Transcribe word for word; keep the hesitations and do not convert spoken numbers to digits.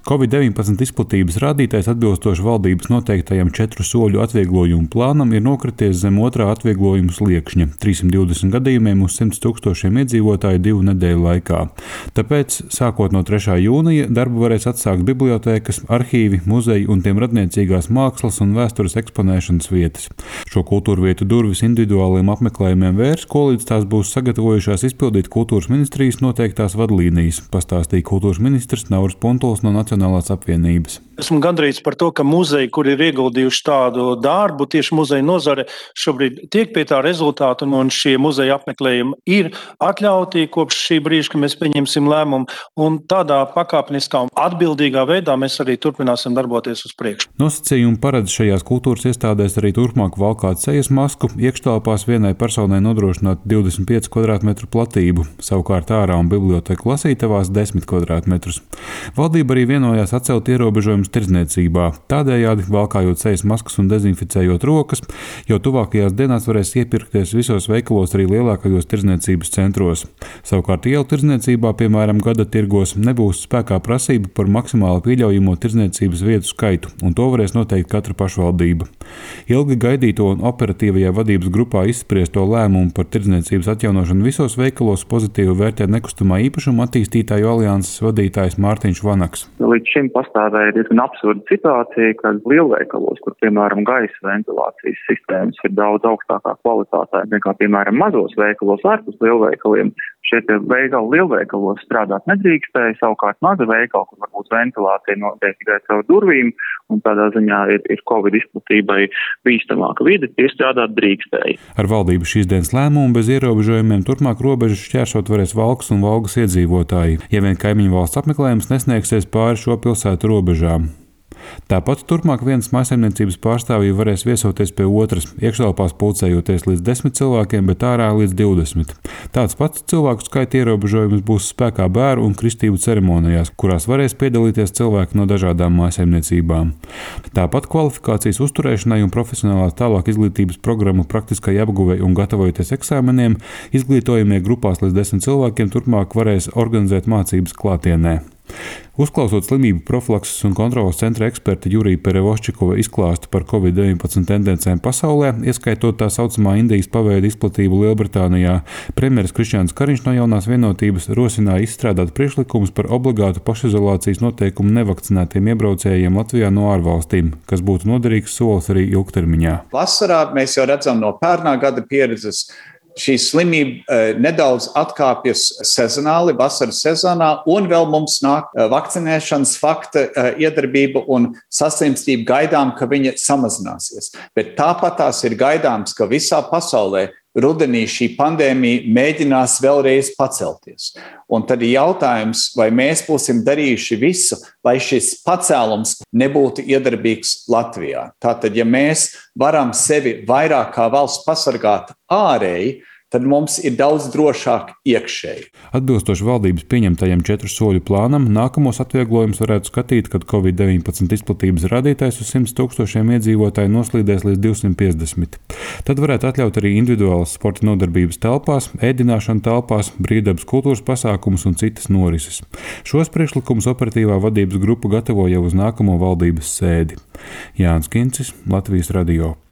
covid deviņpadsmit izplatības rādītājs atbilstoši valdības noteiktajam četru soļu atvieglojumu plānam ir nokrities zem otrā atvieglojuma sliekšņa - trīs simti divdesmit gadījumiem uz simts tūkstošiem iedzīvotāju divu nedēļu laikā. Tāpēc, sākot no trešā jūnija, darbu varēs atsākt bibliotēkas, arhīvi, muzeji un tiem radniecīgās mākslas un vēstures eksponēšanas vietas. Šo kultūru vietu durvis individuāliem apmeklējumiem vērs, ko līdz tās būs sagatavojušās izpildīt Kultūras ministrijas noteiktās vadlīnijas, pastāstīja kultūras ministrs Nauris Puntuls no Nacionālās apvienības. Esmu gandrīz par to, ka muzeji, kur ir ieguldījuši tādu darbu, tieši muzeja nozare šobrīd tiek pie tā rezultāta, un šie muzeja apmeklējumi ir atļauti kopš šī brīža, ka mēs pieņemsim lēmumu, un tādā pakāpeniskā un atbildīgā veidā mēs arī turpināsim darboties uz priekšu. Nosacījumi paredz šajās kultūras iestādēs arī turpmāk valkāt sejas masku, iekštelpās vienai personai nodrošināt divdesmit pieci kvadrātmetru platību, savukārt ārā un bibliotēku lasītavās desmit kvadrātmetrus. Valdība arī vienojās atcelt ierobežojumus tirdzniecībā, tādējādi valkājot sejas maskas un dezinficējot rokas, jo tuvākajās dienās varēs iepirkties visos veikalos arī lielākajos tirdzniecības centros. Savukārt ielu tirdzniecībā, piemēram, gada tirgos, nebūs spēkā prasība par maksimāli pieļaujamo tirdzniecības vietu skaitu, un to varēs noteikt katra pašvaldība. Ilgi gaidīto un operatīvajā vadības grupā izspriesto lēmumu par tirdzniecības atjaunošanu visos veikalos pozitīvi vērtē nekustamā īpašuma attīstītāju alianses vadītājs Mārtiņš Vanaks. Līdz šim pastāvēja diezgan absurda situācija, kad lielveikalos, kur, piemēram, gaisa ventilācijas sistēmas ir daudz augstākā kvalitātē nekā, piemēram, mazos veikalos ārpus lielveikaliem, šie veikali lielveikalos strādāt nedrīkstēja, savukārt maza veikala, kur varbūt ventilācija notiek tikai caur durvīm, un tādā ziņā ir, ir Covid izplatībai bīstamāka vide, tie strādāt drīkstēja. Ar valdību šīs dienas lēmumu bez ierobežojumiem turpmāk robežas šķērsot varēs Valkas un Valgas iedzīvotāji, ja vien kaimiņu valsts apmeklējums nesniegsies pāri šo pilsētu robežām. Tāpat turpmāk vienas mājsaimniecības pārstāvji varēs viesoties pie otras, iekštelpās pulcējoties līdz desmit cilvēkiem, bet ārā līdz divdesmit. Tāds pats cilvēku skaita ierobežojums būs spēkā bēru un kristību ceremonijās, kurās varēs piedalīties cilvēki no dažādām mājsaimniecībām. Tāpat kvalifikācijas uzturēšanai un profesionālās tālāk izglītības programmu praktiskai apguvei un gatavojoties eksāmeniem, izglītojamie grupās līdz desmit cilvēkiem turpmāk varēs organizēt mācības klātienē. Uzklausot slimību profilakses un kontroles centra eksperta Jurija Perevoščikova izklāstu par covid deviņpadsmit tendencēm pasaulē, ieskaitot tā saucamā Indijas paveida izplatību Lielbritānijā, premjeras Krišjāns Kariņš no Jaunās vienotības rosināja izstrādāt priekšlikumus par obligātu pašizolācijas noteikumu nevakcinētiem iebraucējiem Latvijā no ārvalstīm, kas būtu noderīgs solis arī ilgtermiņā. Vasarā mēs jau redzam no pērnā gada pieredzes, šī slimība uh, nedaudz atkāpjas sezonāli, vasaras sezonā, un vēl mums nāk uh, vakcinēšanas fakta uh, iedarbība un saslimstība gaidām, ka viņa samazināsies. Bet tāpat tās ir gaidāms, ka visā pasaulē rudenī šī pandēmija mēģinās vēlreiz pacelties. Un tad ir jautājums, vai mēs būsim darījuši visu, lai šis pacēlums nebūtu iedarbīgs Latvijā. Tātad, ja mēs varam sevi vairāk kā valsts pasargāt ārēji, tad mums ir daudz drošāk iekšēji. Atbilstoši valdības pieņemtajam četru soļu plānam, nākamos atvieglojumus varētu skatīt, kad covid deviņpadsmit izplatības rādītājs uz simts tūkstošiem iedzīvotāju noslīdēs līdz divsimt piecdesmit. Tad varētu atļaut arī individuālas sporta nodarbības telpās, ēdināšanu telpās, brīvdabas kultūras pasākumus un citas norises. Šos priekšlikumus operatīvā vadības grupa gatavo jau uz nākamo valdības sēdi. Jānis Kincis, Latvijas radio.